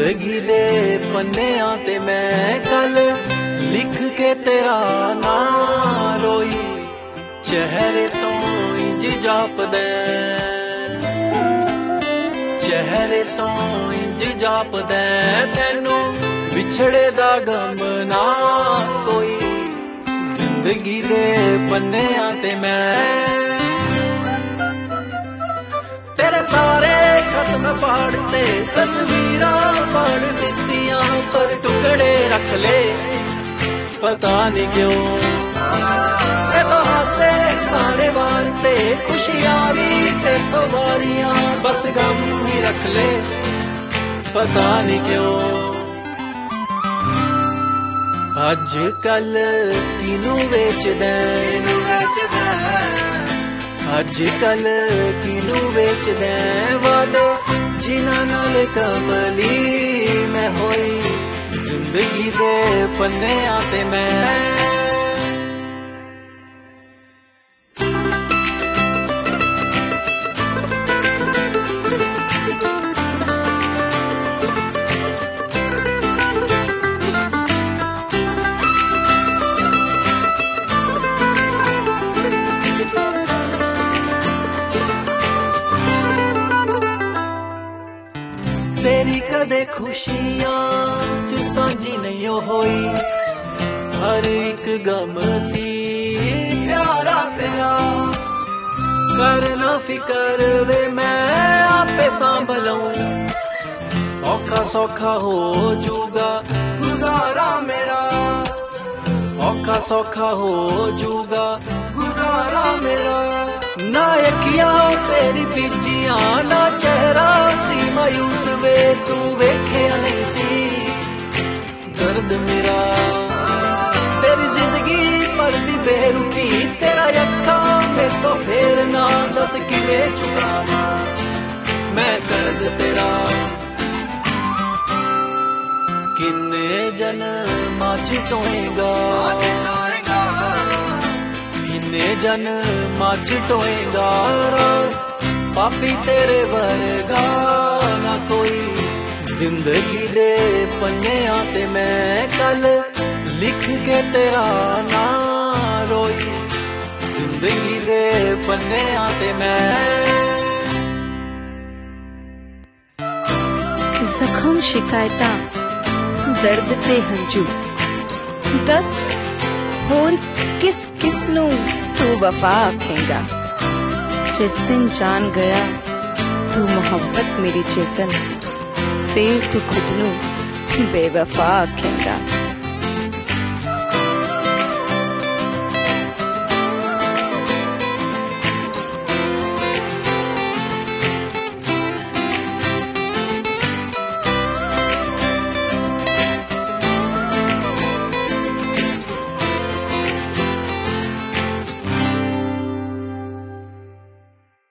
जिंदगी दे पन्नियां ते मैं कल लिख के तेरा नाम रोई, चेहरे तो इंज जापदे, चेहरे तो इंज जापदे तेनू विछड़े दा गम ना कोई। जिंदगी दे पन्नियां ते मैं तेरे सारे खत मैं फाड़ते, तस्वीरां फाड़ दित्तियां, पर टुकड़े रख ले पता नहीं क्यों। ते तो हासे सारे वारते, खुशियां भी ते तो वारियां, बस गम ही रख ले पता नहीं क्यों। अज कल किनू वेचदे, अज कल किनू वेचदे वादे जिन्हां नाल कमली मैं होई। जिंदगी दे पन्नियां ते मैं तेरी कदे खुशियां च सांझी नहीं होई, हर एक गम सी प्यारा तेरा। करना फिकर वे मैं आपे संभलूं, औखा सौखा हो जूगा गुजारा मेरा, औखा सौखा हो जूगा गुजारा मेरा। ना अखियां तेरी बिजियां, ना चेहरा सी मायूस वे, तू वेखिया नहीं सी दर्द मेरा। तेरी जिंदगी पढ़दी बेरुखी, तेरा अखा में तो फेर ना, दस किवें चुकावां मैं कर्ज तेरा। किन्ने जन्मां च टोएगा, किन्ने जन्मां च टोएगा रास, पापी तेरे वर्गा ना कोई। जिंदगी दे पन्नियां ते मैं कल लिख के तेरा नाम रोई। जिंदगी दे पन्नियां ते मैं जख्म शिकायतां दर्द ते हंजू, दस होर किस किस नू तू वफा आखेगा। जिस दिन जान गया तू मोहब्बत मेरी चेतन, फिर तू खुद नू बेवफा आखेगा।